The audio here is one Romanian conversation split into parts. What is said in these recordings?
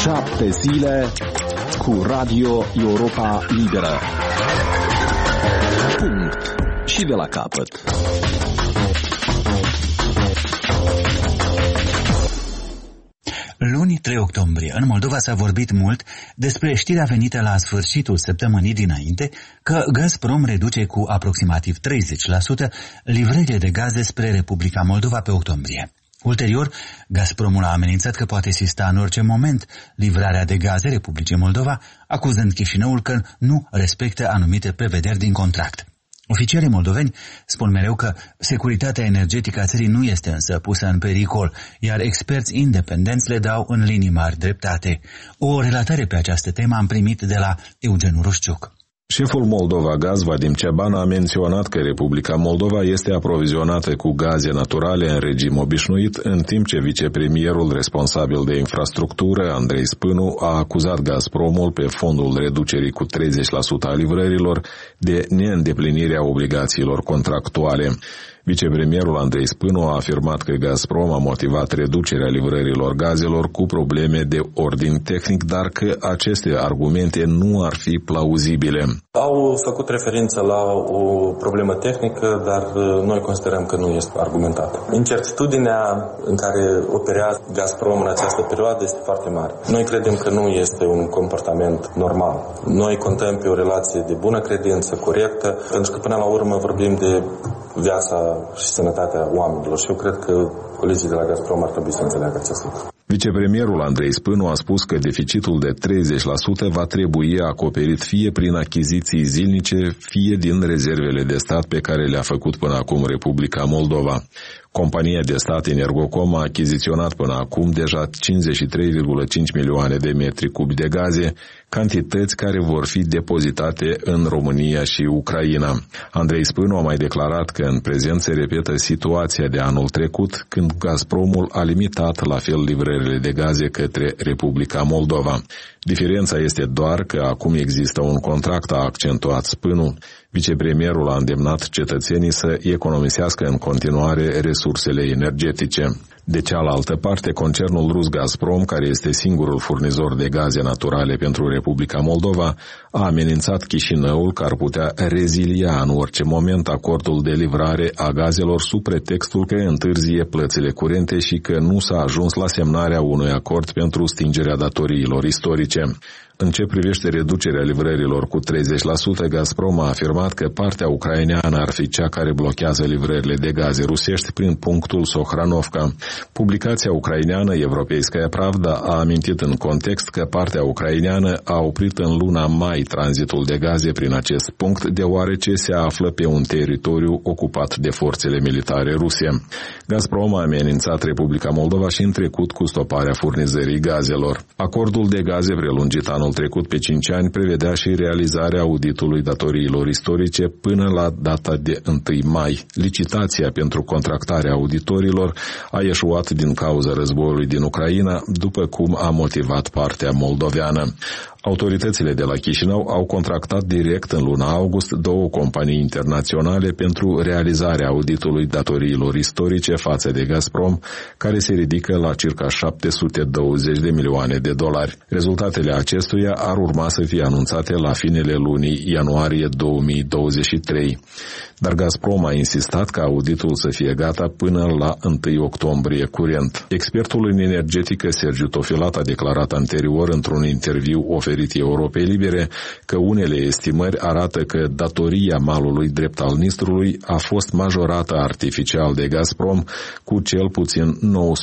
7 zile cu Radio Europa Liberă. Punct. Și de la capăt. Luni 3 octombrie, în Moldova s-a vorbit mult despre știrea venită la sfârșitul săptămânii dinainte că Gazprom reduce cu aproximativ 30% livrările de gaze spre Republica Moldova pe octombrie. Ulterior, Gazpromul a amenințat că poate sista în orice moment livrarea de gaze Republicii Moldova, acuzând Chișinăul că nu respectă anumite prevederi din contract. Oficialii moldoveni spun mereu că securitatea energetică a țării nu este însă pusă în pericol, iar experți independenți le dau în linii mari dreptate. O relatare pe această temă am primit de la Eugen Rușciuc. Șeful Moldova Gaz, Vadim Ceban, a menționat că Republica Moldova este aprovizionată cu gaze naturale în regim obișnuit, în timp ce vicepremierul responsabil de infrastructură, Andrei Spânu, a acuzat Gazpromul pe fondul reducerii cu 30% a livrărilor de neîndeplinirea obligațiilor contractuale. Vicepremierul Andrei Spânu a afirmat că Gazprom a motivat reducerea livrărilor gazelor cu probleme de ordin tehnic, dar că aceste argumente nu ar fi plauzibile. Au făcut referință la o problemă tehnică, dar noi considerăm că nu este argumentată. Incertitudinea în care operează Gazprom în această perioadă este foarte mare. Noi credem că nu este un comportament normal. Noi contăm pe o relație de bună credință, corectă, pentru că până la urmă vorbim de viața și sănătatea oamenilor și eu cred că colegii de la Gazprom ar trebui să înțeleagă acest lucru. Vicepremierul Andrei Spânu a spus că deficitul de 30% va trebui acoperit fie prin achiziții zilnice, fie din rezervele de stat pe care le-a făcut până acum Republica Moldova. Compania de stat Energocom a achiziționat până acum deja 53,5 milioane de metri cubi de gaze, cantități care vor fi depozitate în România și Ucraina. Andrei Spânu a mai declarat că în prezent se repetă situația de anul trecut, când Gazpromul a limitat la fel livrările de gaze către Republica Moldova. Diferența este doar că acum există un contract, a accentuat Spânu. Vicepremierul a îndemnat cetățenii să economisească în continuare resursele energetice. De cealaltă parte, concernul rus Gazprom, care este singurul furnizor de gaze naturale pentru Republica Moldova, a amenințat Chișinăul că ar putea rezilia în orice moment acordul de livrare a gazelor sub pretextul că întârzie plățile curente și că nu s-a ajuns la semnarea unui acord pentru stingerea datoriilor istorice. În ce privește reducerea livrărilor cu 30%, Gazprom a afirmat că partea ucraineană ar fi cea care blochează livrările de gaze rusești prin punctul Sohranovka. Publicația ucraineană Европейская Правда a amintit în context că partea ucraineană a oprit în luna mai tranzitul de gaze prin acest punct, deoarece se află pe un teritoriu ocupat de forțele militare ruse. Gazprom a amenințat Republica Moldova și în trecut cu stoparea furnizării gazelor. Acordul de gaze prelungit anul trecut pe 5 ani prevedea și realizarea auditului datoriilor istorice până la data de 1 mai. Licitația pentru contractarea auditorilor a eșuat din cauza războiului din Ucraina, după cum a motivat partea moldoveană. Autoritățile de la Chișinău au contractat direct în luna august 2 companii internaționale pentru realizarea auditului datoriilor istorice față de Gazprom, care se ridică la circa 720 de milioane de dolari. Rezultatele acestuia ar urma să fie anunțate la finele lunii ianuarie 2023. Dar Gazprom a insistat ca auditul să fie gata până la 1 octombrie curent. Expertul în energetică Sergiu Tofilat a declarat anterior într-un interviu oferit Europei Libere că unele estimări arată că datoria malului drept al Nistrului a fost majorată artificial de Gazprom cu cel puțin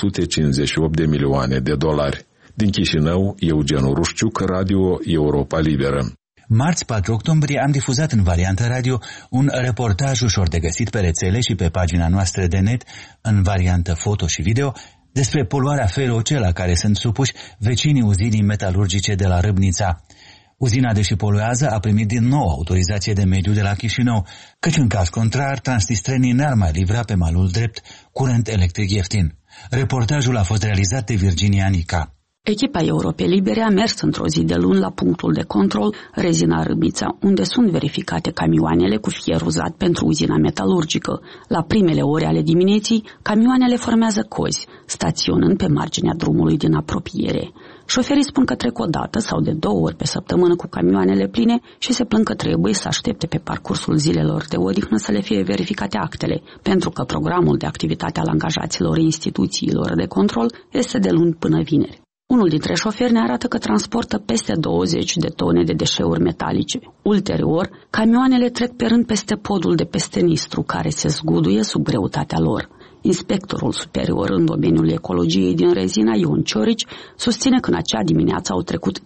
958 de milioane de dolari. Din Chișinău, Eugen Rușciuc, Radio Europa Liberă. Marți 4 octombrie am difuzat în variantă radio un reportaj ușor de găsit pe rețele și pe pagina noastră de net, în variantă foto și video, despre poluarea feroce la care sunt supuși vecinii uzinii metalurgice de la Râbnița. Uzina, deși poluează, a primit din nou autorizație de mediu de la Chișinău, căci în caz contrar, transnistrenii n-ar mai livra pe malul drept curent electric ieftin. Reportajul a fost realizat de Virginia Nica. Echipa Europei Libere a mers într-o zi de luni la punctul de control Rezina Râmnița, unde sunt verificate camioanele cu fier uzat pentru uzina metalurgică. La primele ore ale dimineții, camioanele formează cozi, staționând pe marginea drumului din apropiere. Șoferii spun că trec o dată sau de 2 ori pe săptămână cu camioanele pline și se plâng că trebuie să aștepte pe parcursul zilelor de odihnă să le fie verificate actele, pentru că programul de activitate al angajaților instituțiilor de control este de luni până vineri. Unul dintre șoferi ne arată că transportă peste 20 de tone de deșeuri metalice. Ulterior, camioanele trec pe rând peste podul de peste Nistru, care se zguduie sub greutatea lor. Inspectorul superior în domeniul ecologiei din Rezina, Ion Ciorici, susține că în acea dimineață au trecut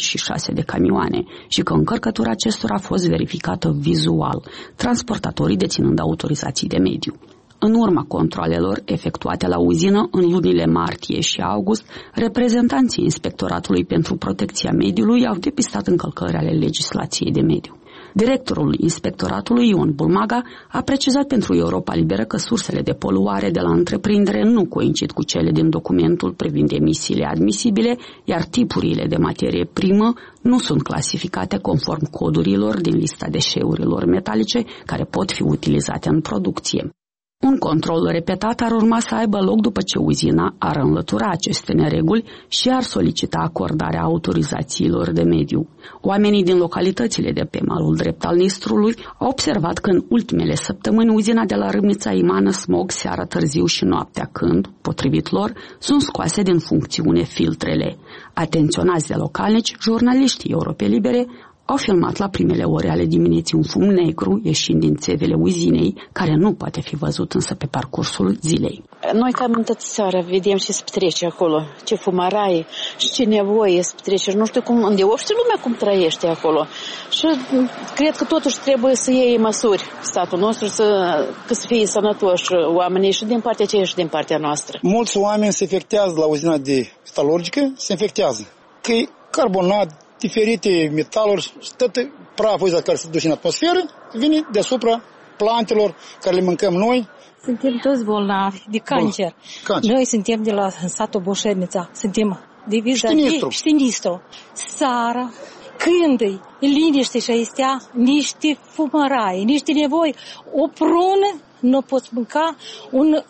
56 de camioane și că încărcătura acestora a fost verificată vizual, transportatorii deținând autorizații de mediu. În urma controalelor efectuate la uzină în lunile martie și august, reprezentanții Inspectoratului pentru Protecția Mediului au depistat încălcări ale legislației de mediu. Directorul Inspectoratului, Ion Bulmaga, a precizat pentru Europa Liberă că sursele de poluare de la întreprindere nu coincid cu cele din documentul privind emisiile admisibile, iar tipurile de materie primă nu sunt clasificate conform codurilor din lista deșeurilor metalice care pot fi utilizate în producție. Un control repetat ar urma să aibă loc după ce uzina ar înlătura aceste nereguli și ar solicita acordarea autorizațiilor de mediu. Oamenii din localitățile de pe malul drept al Nistrului au observat că în ultimele săptămâni uzina de la Râmnița emană smog seara târziu și noaptea când, potrivit lor, sunt scoase din funcțiune filtrele. Atenționați de localnici, jurnaliștii Europei Libere au filmat la primele ore ale dimineții un fum negru ieșind din țevele uzinei, care nu poate fi văzut însă pe parcursul zilei. Noi cam în toată seara vedem ce se petrece acolo, ce fumăraie și ce nevoie se petrece. Nu știu cum, îndeopște lumea cum trăiește acolo. Și cred că totuși trebuie să iei măsuri statul nostru să fie sănătoși oamenii și din partea aceea și din partea noastră. Mulți oameni se infectează la uzina de metalurgică, se infectează. Că e carbonat, diferite metaluri, tot praful ăsta care se duce în atmosferă vine deasupra plantelor care le mâncăm noi. Suntem toți bolnavi de cancer. Noi suntem de la satul Boșenița, suntem de Știnistru. Seara, când e liniște și astea, niște fumărai, niște nevoi, o prună, nu poți mânca, un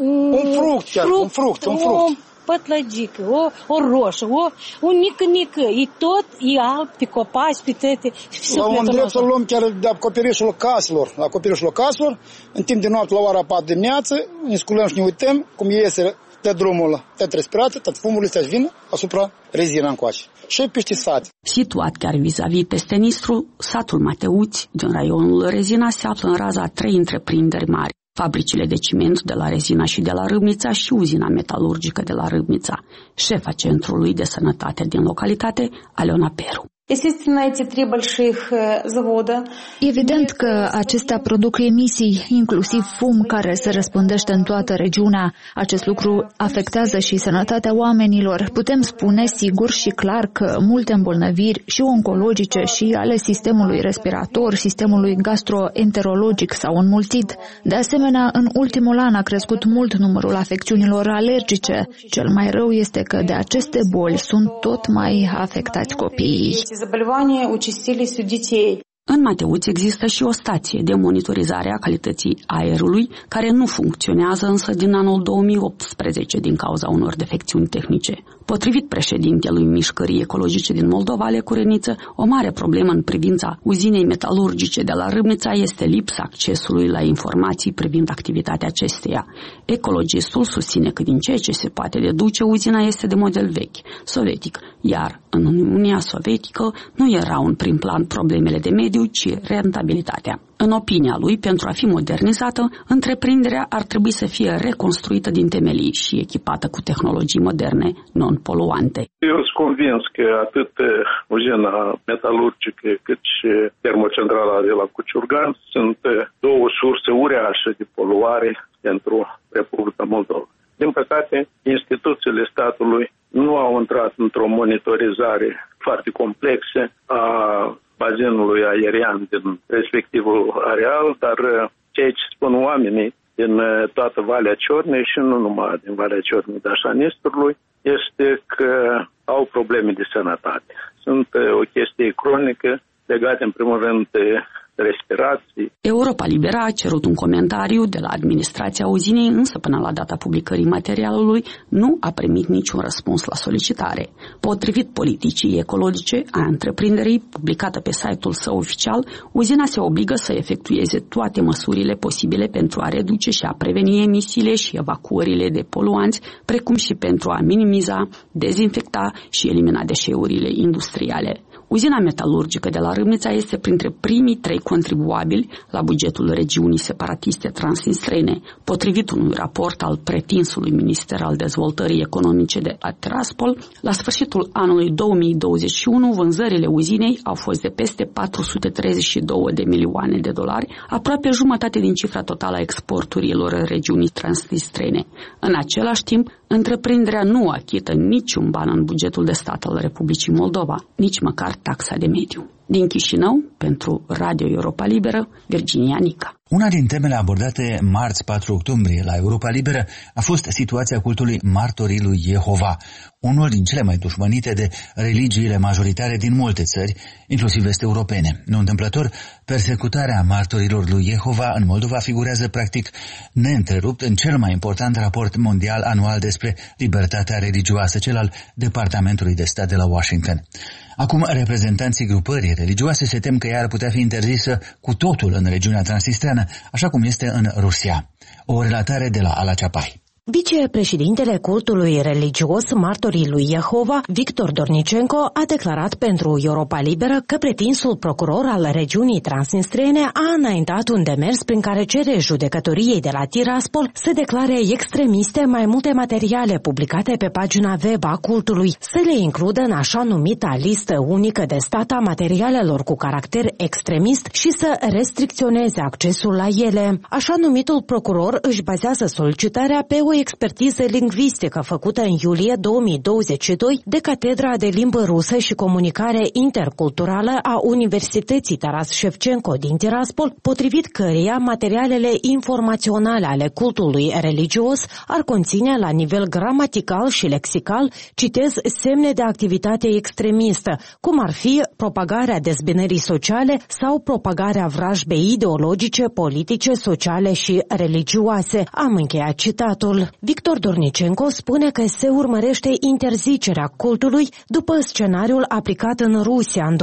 fruct. Pătlăgică, o roșă, o mică, e tot, e alb, pe copaci, pe tăte. La un drept să luăm chiar de acoperișul caselor, în timp de noapte la ora 4 dimineață, ne sculăm și ne uităm cum iese tot drumul, tot respirația, tot fumul ăsta vine asupra Rezina încoace. Și peste sat. Situat chiar vis-a-vis peste Nistru, satul Mateuți din raionul Rezina se află în raza a 3 întreprinderi mari. Fabricile de ciment de la Rezina și de la Râmnița și uzina metalurgică de la Râmnița. Șefa Centrului de Sănătate din localitate, Aleona Peru. Evident că acestea produc emisii, inclusiv fum care se răspândește în toată regiunea. Acest lucru afectează și sănătatea oamenilor. Putem spune sigur și clar că multe îmbolnăviri și oncologice și ale sistemului respirator, sistemului gastroenterologic s-au înmulțit. De asemenea, în ultimul an a crescut mult numărul afecțiunilor alergice. Cel mai rău este că de aceste boli sunt tot mai afectați copiii. În Mateuți există și o stație de monitorizare a calității aerului, care nu funcționează însă din anul 2018 din cauza unor defecțiuni tehnice. Potrivit președintelui Mișcării Ecologice din Moldova, Lecureniță, o mare problemă în privința uzinei metalurgice de la Râmnița este lipsa accesului la informații privind activitatea acesteia. Ecologistul susține că din ceea ce se poate deduce, uzina este de model vechi, sovietic, iar în Uniunea Sovietică nu erau în prim plan problemele de mediu, ci rentabilitatea. În opinia lui, pentru a fi modernizată, întreprinderea ar trebui să fie reconstruită din temelii și echipată cu tehnologii moderne, non-poluante. Eu sunt convins că atât uzina metalurgică cât și termocentrala de la Cuciurgan sunt două surse uriașe de poluare pentru Republica Moldova. Din păcate, instituțiile statului nu au intrat într-o monitorizare foarte complexă a bazinului aerian din respectivul areal, dar ceea ce spun oamenii din toată Valea Ciornei și nu numai din Valea Ciornei, dar și a Nistrului, este că au probleme de sănătate. Sunt o chestie cronică legată în primul rând de respirații. Europa Liberă a cerut un comentariu de la administrația uzinei, însă până la data publicării materialului nu a primit niciun răspuns la solicitare. Potrivit politicii ecologice a întreprinderii, publicată pe site-ul său oficial, uzina se obligă să efectueze toate măsurile posibile pentru a reduce și a preveni emisiile și evacuările de poluanți, precum și pentru a minimiza, dezinfecta și elimina deșeurile industriale. Uzina metalurgică de la Râmnița este printre primii 3 contribuabili la bugetul regiunii separatiste transnistrene. Potrivit unui raport al pretinsului Minister al Dezvoltării Economice de la Tiraspol, la sfârșitul anului 2021, vânzările uzinei au fost de peste 432 de milioane de dolari, aproape jumătate din cifra totală a exporturilor regiunii transnistrene. În același timp, întreprinderea nu achită niciun ban în bugetul de stat al Republicii Moldova, nici măcar taxa de mediu. Din Chișinău, pentru Radio Europa Liberă, Virginia Nica. Una din temele abordate marți 4 octombrie la Europa Liberă a fost situația cultului Martorii lui Jehova, unul din cele mai dușmănite de religiile majoritare din multe țări, inclusiv est-europene. Nu întâmplător, persecutarea martorilor lui Jehova în Moldova figurează practic neîntrerupt în cel mai important raport mondial anual despre libertatea religioasă, cel al Departamentului de Stat de la Washington. Acum, reprezentanții grupării religioase se tem că ea ar putea fi interzisă cu totul în regiunea transnistreană, așa cum este în Rusia. O relatare de la Ala Ceapai. Vicepreședintele cultului religios Martorii lui Jehova, Victor Dornicenko, a declarat pentru Europa Liberă că pretinsul procuror al regiunii transnistrene a înaintat un demers prin care cere judecătoriei de la Tiraspol să declare extremiste mai multe materiale publicate pe pagina web a cultului, să le includă în așa numita listă unică de stat a materialelor cu caracter extremist și să restricționeze accesul la ele. Așa numitul procuror își bazează solicitarea pe o expertiză lingvistică făcută în iulie 2022 de Catedra de Limbă Rusă și Comunicare Interculturală a Universității Taras Shevchenko din Tiraspol, potrivit căreia materialele informaționale ale cultului religios ar conține la nivel gramatical și lexical, citez, semne de activitate extremistă, cum ar fi propagarea dezbinării sociale sau propagarea vrajbei ideologice, politice, sociale și religioase. Am încheiat citatul. Victor Dornicenko spune că se urmărește interzicerea cultului după scenariul aplicat în Rusia în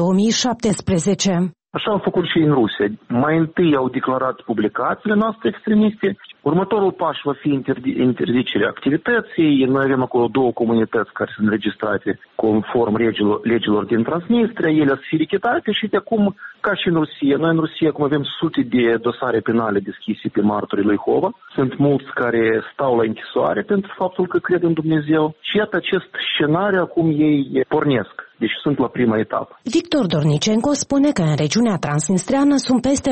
2017. Așa au făcut și în Rusia. Mai întâi au declarat publicațiile noastre extremiste. Următorul pas va fi interzicerea activității. Noi avem acolo 2 comunități care sunt înregistrate conform legilor din Transnistria. Ele sunt filichitate și de acum, ca și în Rusia. Noi în Rusia acum avem sute de dosare penale deschise pe martorii lui Jehova. Sunt mulți care stau la închisoare pentru faptul că cred în Dumnezeu. Și iată acest scenariu acum ei pornesc. Deci sunt la prima etapă. Victor Dornicenko spune că în regiunea transnistreană sunt peste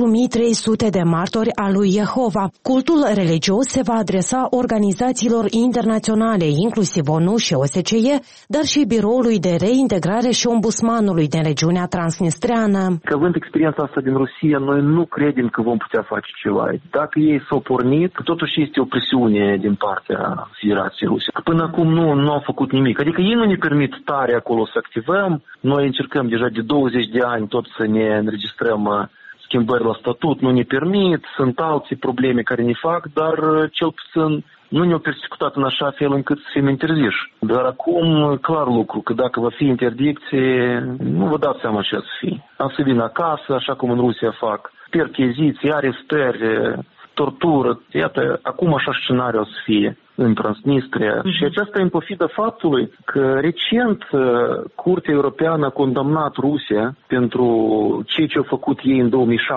4.300 de martori al lui Jehova. Cultul religios se va adresa organizațiilor internaționale, inclusiv ONU și OSCE, dar și Biroului de Reintegrare și Ombudsmanului din regiunea transnistreană. Că având experiența asta din Rusia, noi nu credem că vom putea face ceva. Dacă ei s-au pornit, totuși este o presiune din partea Federației Ruse. Până acum nu au făcut nimic. Adică ei nu ne permit tare acolo să activăm. Noi încercăm deja de 20 de ani tot să ne înregistrăm schimbări la statut. Nu ne permit, sunt alte probleme care ne fac, dar cel puțin nu ne-au persecutat în așa fel încât să fim interziși. Dar acum, clar lucru, că dacă va fi interdicție, nu vă dați seama ce să fie. Am să vin acasă, așa cum în Rusia fac, percheziții, arestări, tortură. Iată, acum așa scenariu o să fie în Transnistria. Și aceasta e în pofidă faptului că recent Curtea Europeană a condamnat Rusia pentru ceea ce au făcut ei în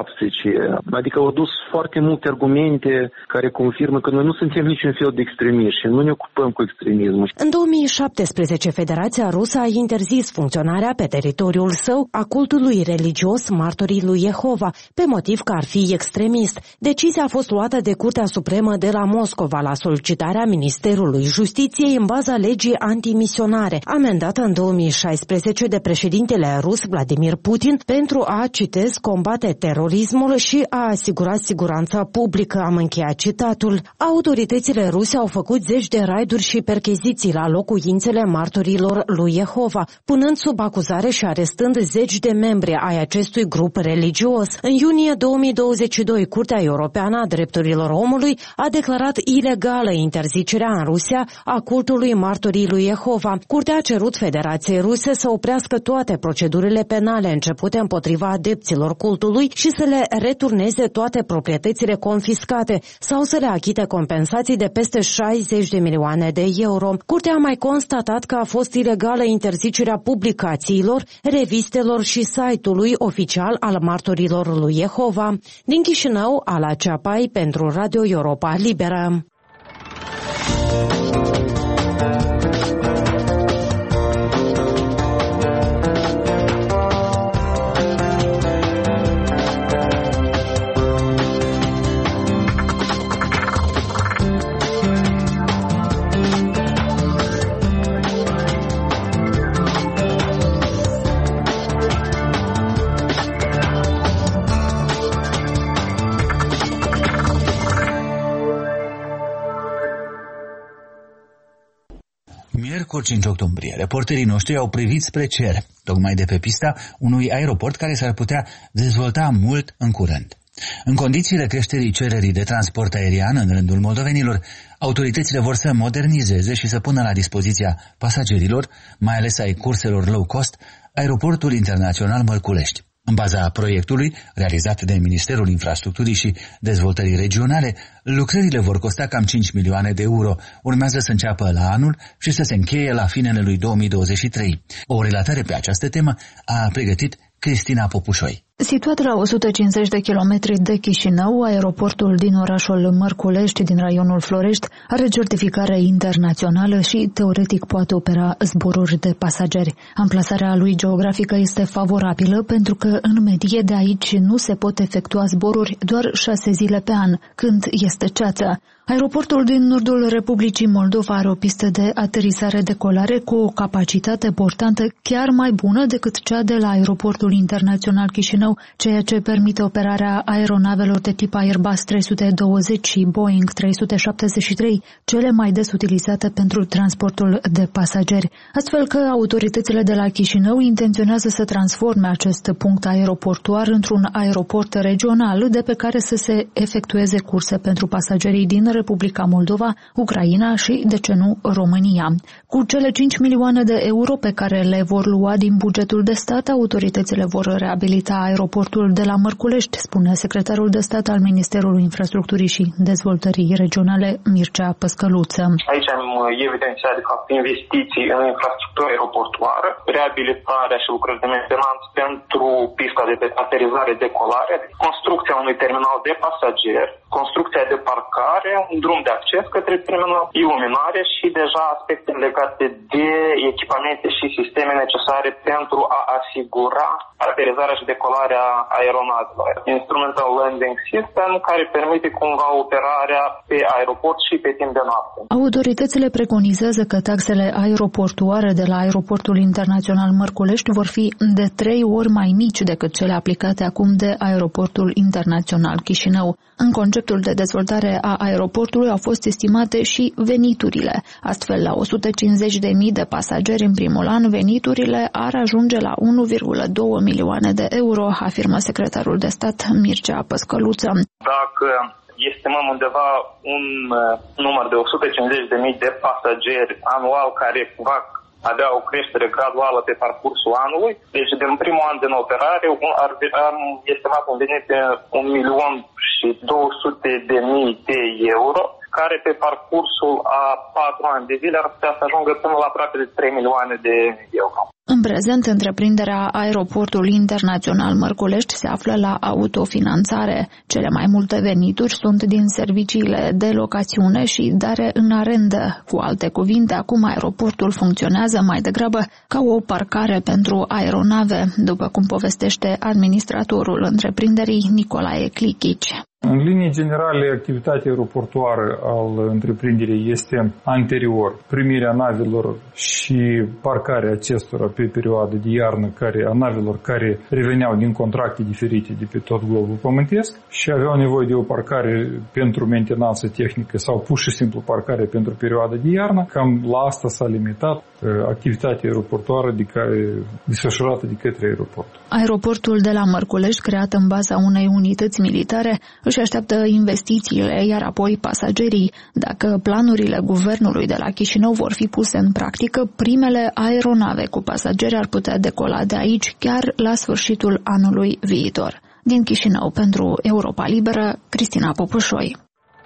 2017. Adică au adus foarte multe argumente care confirmă că noi nu suntem niciun fel de extremiști și nu ne ocupăm cu extremismul. În 2017, Federația Rusă a interzis funcționarea pe teritoriul său a cultului religios Martorii lui Jehova, pe motiv că ar fi extremist. Decizia a fost luată de Curtea Supremă de la Moscova la solicitarea Ministerului Justiției în baza legii antimisionare, amendată în 2016 de președintele rus Vladimir Putin pentru a, citez, combate terorismul și a asigura siguranța publică, am încheiat citatul. Autoritățile ruse au făcut zeci de raiduri și percheziții la locuințele martorilor lui Jehova, punând sub acuzare și arestând zeci de membri ai acestui grup religios. În iunie 2022, Curtea Europeană a Drepturilor Omului a declarat ilegală interzicerea în Rusia a cultului martorii lui Jehova. Curtea a cerut Federației Ruse să oprească toate procedurile penale începute împotriva adepților cultului și să le returneze toate proprietățile confiscate sau să le achite compensații de peste 60 de milioane de euro. Curtea a mai constatat că a fost ilegală interzicerea publicațiilor, revistelor și site-ului oficial al martorilor lui Jehova. Din Chișinău, Ala Ceapai pentru Radio Europa Liberă. Miercuri 5 octombrie, reporterii noștri au privit spre cer, tocmai de pe pista unui aeroport care s-ar putea dezvolta mult în curând. În condițiile creșterii cererii de transport aerian în rândul moldovenilor, autoritățile vor să modernizeze și să pună la dispoziția pasagerilor, mai ales ai curselor low cost, aeroportul internațional Mărculești. În baza proiectului, realizat de Ministerul Infrastructurii și Dezvoltării Regionale, lucrările vor costa cam 5 milioane de euro. Urmează să înceapă la anul și să se încheie la finele lui 2023. O relatare pe această temă a pregătit Cristina Popușoi. Situat la 150 de kilometri de Chișinău, aeroportul din orașul Mărculești, din raionul Florești, are certificare internațională și, teoretic, poate opera zboruri de pasageri. Amplasarea lui geografică este favorabilă pentru că, în medie, de aici nu se pot efectua zboruri doar 6 zile pe an, când este ceață. Aeroportul din nordul Republicii Moldova are o pistă de aterizare-decolare cu o capacitate portantă chiar mai bună decât cea de la aeroportul internațional Chișinău, ceea ce permite operarea aeronavelor de tip Airbus 320 și Boeing 373, cele mai des utilizate pentru transportul de pasageri. Astfel că autoritățile de la Chișinău intenționează să transforme acest punct aeroportuar într-un aeroport regional de pe care să se efectueze curse pentru pasagerii din Republica Moldova, Ucraina și, de ce nu, România. Cu cele 5 milioane de euro pe care le vor lua din bugetul de stat, autoritățile vor reabilita aeroportul de la Mărculești, spune secretarul de stat al Ministerului Infrastructurii și Dezvoltării Regionale, Mircea Păscăluță. Aici am evidențiat, de fapt, investiții în infrastructură aeroportuară, reabilitarea și lucrări de mentenanță pentru pista de aterizare-decolare, construcția unui terminal de pasageri, construcția de parcare, un drum de acces către terminal, iluminare și deja aspecte legate de echipamente și sisteme necesare pentru a asigura aterizarea și decolarea aeronavelor. Instrumental Landing System, care permite cumva operarea pe aeroport și pe timp de noapte. Autoritățile preconizează că taxele aeroportuare de la aeroportul internațional Mărculești vor fi de 3 ori mai mici decât cele aplicate acum de aeroportul internațional Chișinău. În conceptul de dezvoltare a aeroportului au fost estimate și veniturile. Astfel, la 150.000 de pasageri în primul an, veniturile ar ajunge la 1,2 milioane de euro, afirmă secretarul de stat Mircea Păscăluță. Dacă estimăm undeva un număr de 150.000 de pasageri anual care va avea o creștere graduală pe parcursul anului, deci din primul an din operare am estimat un venit de 1.200.000 de euro, care pe parcursul a 4 ani de zile ar putea să ajungă până la aproape de 3 milioane de euro. În prezent, întreprinderea Aeroportul Internațional Mărculești se află la autofinanțare. Cele mai multe venituri sunt din serviciile de locațiune și dare în arendă. Cu alte cuvinte, acum aeroportul funcționează mai degrabă ca o parcare pentru aeronave, după cum povestește administratorul întreprinderii Nicolae Clichici. În linii generale, activitatea aeroportuară al întreprinderii este anterior. Primirea navelor și parcarea acestora pe perioadă de iarnă a navelor care reveneau din contracte diferite de pe tot globul pământesc și aveau nevoie de o parcare pentru mentenanță tehnică sau pur și simplu parcare pentru perioada de iarnă. Cam la asta s-a limitat activitatea aeroportuară desfășurată de către aeroport. Aeroportul de la Mărculești, creat în baza unei unități militare, își așteaptă investițiile, iar apoi pasagerii. Dacă planurile guvernului de la Chișinău vor fi puse în practică, primele aeronave cu pasageri ar putea decola de aici chiar la sfârșitul anului viitor. Din Chișinău, pentru Europa Liberă, Cristina Popușoi.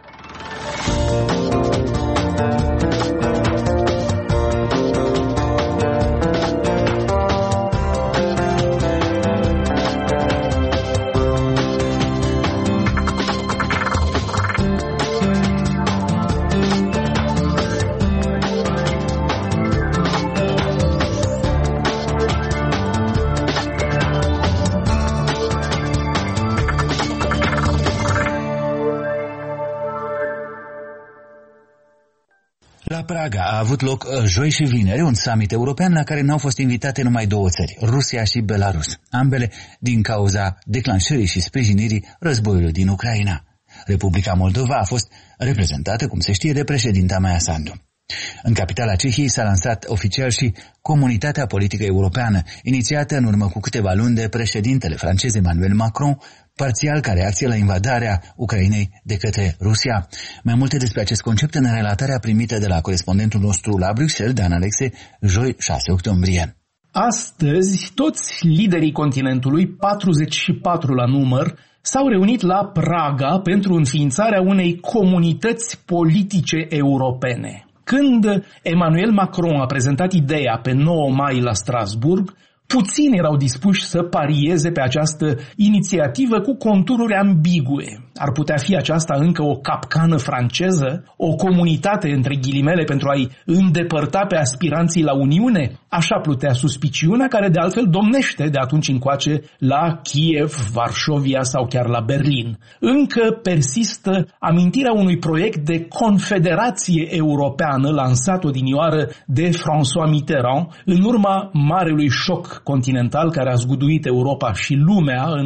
La Praga a avut loc joi și vineri un summit european la care n-au fost invitate numai două țări, Rusia și Belarus, ambele din cauza declanșării și sprijinirii războiului din Ucraina. Republica Moldova a fost reprezentată, cum se știe, de președinta Maia Sandu. În capitala Cehiei s-a lansat oficial și Comunitatea Politică Europeană, inițiată în urmă cu câteva luni de președintele francez Emmanuel Macron, parțial ca reacție la invadarea Ucrainei de către Rusia. Mai multe despre acest concept în relatarea primită de la corespondentul nostru la Bruxelles, Dan Alexe, joi 6 octombrie. Astăzi, toți liderii continentului, 44 la număr, s-au reunit la Praga pentru înființarea unei comunități politice europene. Când Emmanuel Macron a prezentat ideea pe 9 mai la Strasburg, puțini erau dispuși să parieze pe această inițiativă cu contururi ambigue. Ar putea fi aceasta încă o capcană franceză? O comunitate, între ghilimele, pentru a-i îndepărta pe aspiranții la Uniune? Așa plutea suspiciunea care de altfel domnește de atunci încoace la Kiev, Varșovia sau chiar la Berlin. Încă persistă amintirea unui proiect de confederație europeană lansat odinioară de François Mitterrand în urma marelui șoc continental care a zguduit Europa și lumea în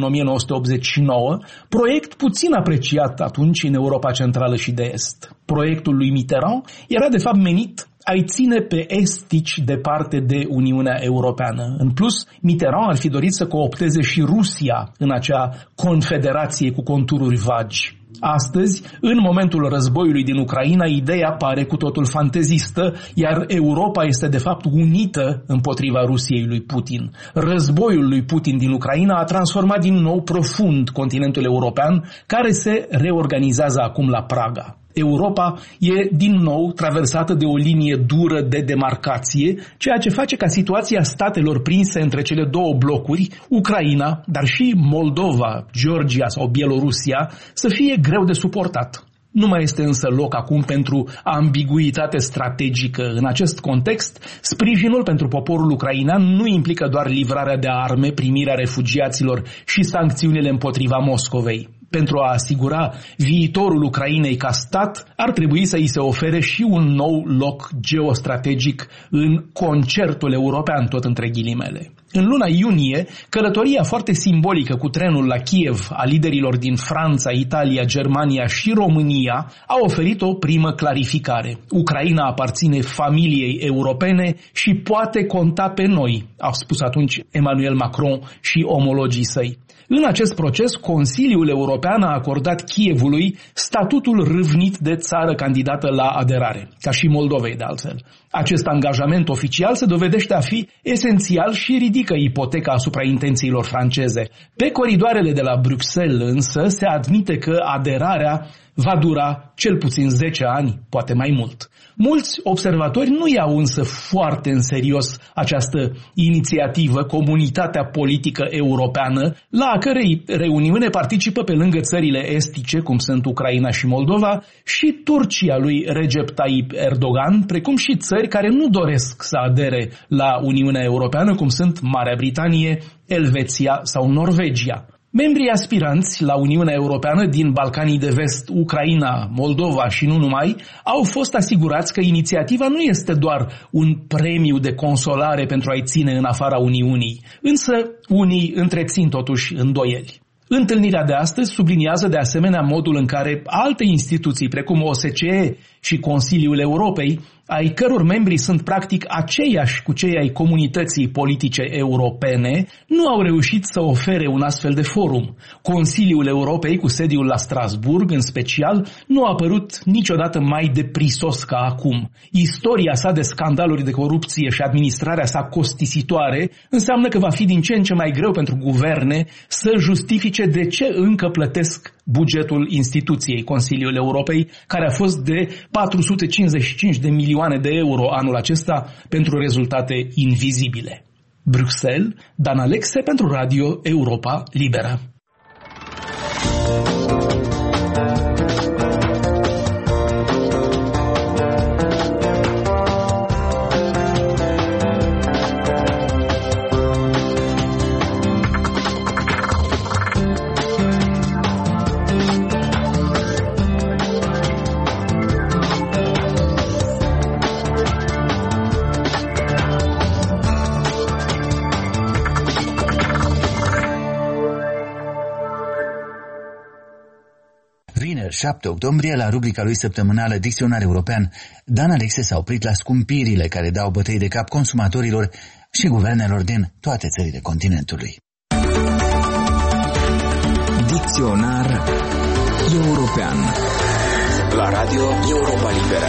1989, proiect puțin apreciat atunci în Europa Centrală și de Est. Proiectul lui Mitterrand era de fapt menit a-i ține pe estici departe de Uniunea Europeană. În plus, Mitterrand ar fi dorit să coopteze și Rusia în acea confederație cu contururi vagi. Astăzi, în momentul războiului din Ucraina, ideea pare cu totul fantezistă, iar Europa este de fapt unită împotriva Rusiei lui Putin. Războiul lui Putin din Ucraina a transformat din nou profund continentul european, care se reorganizează acum la Praga. Europa e din nou traversată de o linie dură de demarcație, ceea ce face ca situația statelor prinse între cele două blocuri, Ucraina, dar și Moldova, Georgia sau Bielorusia, să fie greu de suportat. Nu mai este însă loc acum pentru ambiguitate strategică. În acest context, sprijinul pentru poporul ucrainean nu implică doar livrarea de arme, primirea refugiaților și sancțiunile împotriva Moscovei. Pentru a asigura viitorul Ucrainei ca stat, ar trebui să îi se ofere și un nou loc geostrategic în concertul european, tot între ghilimele. În luna iunie, călătoria foarte simbolică cu trenul la Kiev a liderilor din Franța, Italia, Germania și România a oferit o primă clarificare. Ucraina aparține familiei europene și poate conta pe noi, a spus atunci Emmanuel Macron și omologii săi. În acest proces, Consiliul European a acordat Kievului statutul râvnit de țară candidată la aderare, ca și Moldovei de altfel. Acest angajament oficial se dovedește a fi esențial și ridică ipoteca asupra intențiilor franceze. Pe coridoarele de la Bruxelles însă se admite că aderarea va dura cel puțin 10 ani, poate mai mult. Mulți observatori nu iau însă foarte în serios această inițiativă, Comunitatea Politică Europeană, la a cărei reuniune participă pe lângă țările estice, cum sunt Ucraina și Moldova, și Turcia lui Recep Tayyip Erdogan, precum și țări care nu doresc să adere la Uniunea Europeană, cum sunt Marea Britanie, Elveția sau Norvegia. Membrii aspiranți la Uniunea Europeană din Balcanii de Vest, Ucraina, Moldova și nu numai, au fost asigurați că inițiativa nu este doar un premiu de consolare pentru a-i ține în afara Uniunii, însă unii întrețin totuși îndoieli. Întâlnirea de astăzi subliniază de asemenea modul în care alte instituții, precum OSCE și Consiliul Europei, ai căror membri sunt practic aceiași cu cei ai comunității politice europene, nu au reușit să ofere un astfel de forum. Consiliul Europei, cu sediul la Strasburg în special, nu a părut niciodată mai deprisos ca acum. Istoria sa de scandaluri de corupție și administrarea sa costisitoare înseamnă că va fi din ce în ce mai greu pentru guverne să justifice de ce încă plătesc bugetul instituției Consiliul Europei, care a fost de 455 de milioane de euro anul acesta pentru rezultate invizibile. Bruxelles, Dan Alexe pentru Radio Europa Liberă. Vineri, 7 octombrie, la rubrica lui săptămânală Dicționar European, Dan Alexe s-a oprit la scumpirile care dau bătăi de cap consumatorilor și guvernelor din toate țările continentului. Dicționar European la Radio Europa Liberă.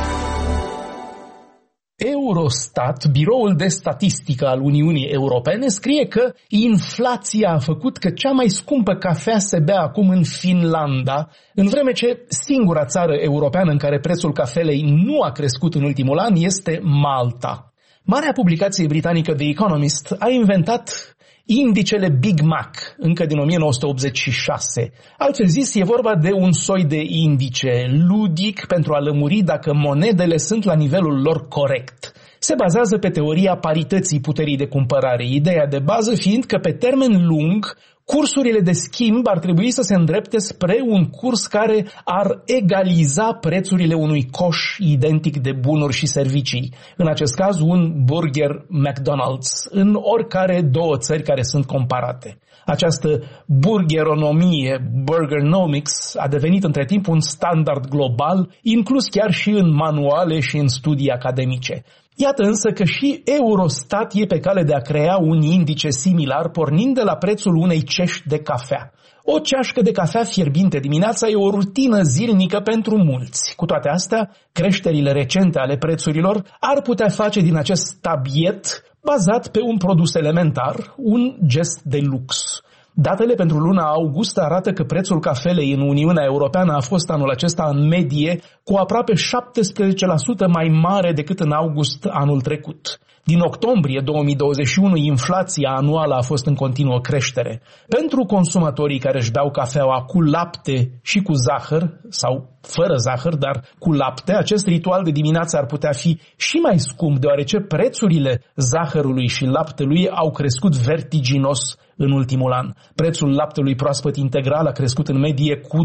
Eurostat, biroul de statistică al Uniunii Europene, scrie că inflația a făcut că cea mai scumpă cafea se bea acum în Finlanda, în vreme ce singura țară europeană în care prețul cafelei nu a crescut în ultimul an este Malta. Marea publicație britanică The Economist a inventat indicele Big Mac, încă din 1986. Altfel zis, e vorba de un soi de indice ludic pentru a lămuri dacă monedele sunt la nivelul lor corect. Se bazează pe teoria parității puterii de cumpărare, ideea de bază fiind că pe termen lung cursurile de schimb ar trebui să se îndrepte spre un curs care ar egaliza prețurile unui coș identic de bunuri și servicii. În acest caz, un burger McDonald's, în oricare două țări care sunt comparate. Această burgeronomie, burgernomics, a devenit între timp un standard global, inclus chiar și în manuale și în studii academice. Iată însă că și Eurostat e pe cale de a crea un indice similar, pornind de la prețul unei cești de cafea. O ceașcă de cafea fierbinte dimineața e o rutină zilnică pentru mulți. Cu toate astea, creșterile recente ale prețurilor ar putea face din acest tabiet, bazat pe un produs elementar, un gest de lux. Datele pentru luna august arată că prețul cafelei în Uniunea Europeană a fost anul acesta în medie cu aproape 17% mai mare decât în august anul trecut. Din octombrie 2021, inflația anuală a fost în continuă creștere. Pentru consumatorii care își beau cafeaua cu lapte și cu zahăr, sau fără zahăr, dar cu lapte, acest ritual de dimineață ar putea fi și mai scump, deoarece prețurile zahărului și laptelui au crescut vertiginos în ultimul an. Prețul laptelui proaspăt integral a crescut în medie cu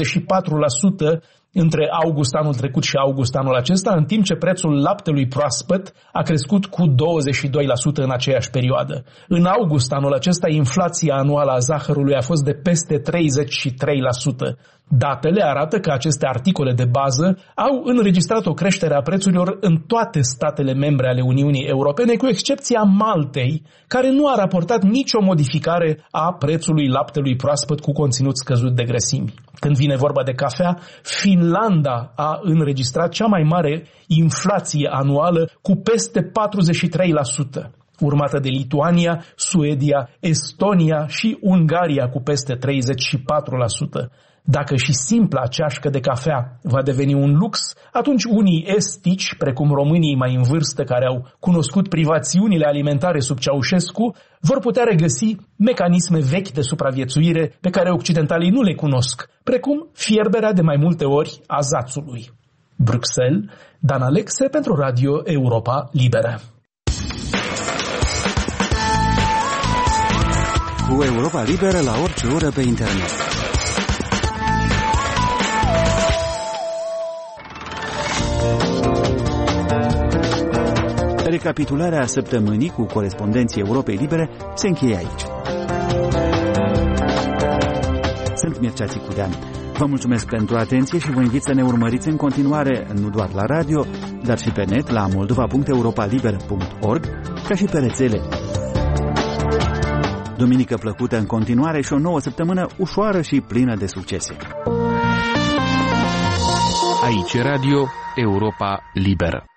24% între august anul trecut și august anul acesta, în timp ce prețul laptelui proaspăt a crescut cu 22% în aceeași perioadă. În august anul acesta, inflația anuală a zahărului a fost de peste 33%. Datele arată că aceste articole de bază au înregistrat o creștere a prețurilor în toate statele membre ale Uniunii Europene, cu excepția Maltei, care nu a raportat nicio modificare a prețului laptelui proaspăt cu conținut scăzut de grăsimi. Când vine vorba de cafea, Finlanda a înregistrat cea mai mare inflație anuală cu peste 43%, urmată de Lituania, Suedia, Estonia și Ungaria cu peste 34%. Dacă și simpla ceașcă de cafea va deveni un lux, atunci unii estici, precum românii mai în vârstă care au cunoscut privațiunile alimentare sub Ceaușescu, vor putea regăsi mecanisme vechi de supraviețuire pe care occidentalii nu le cunosc, precum fierberea de mai multe ori a zațului. Bruxelles, Dan Alexe pentru Radio Europa Liberă. cu Europa Liberă la orice oră pe internet. Recapitularea săptămânii cu corespondenții Europei Libere se încheie aici. Sunt Mircea Țicudean. Vă mulțumesc pentru atenție și vă invit să ne urmăriți în continuare, nu doar la radio, dar și pe net la moldova.europaliber.org, ca și pe rețele. Duminică plăcută în continuare și o nouă săptămână ușoară și plină de succese. Aici Radio Europa Liberă.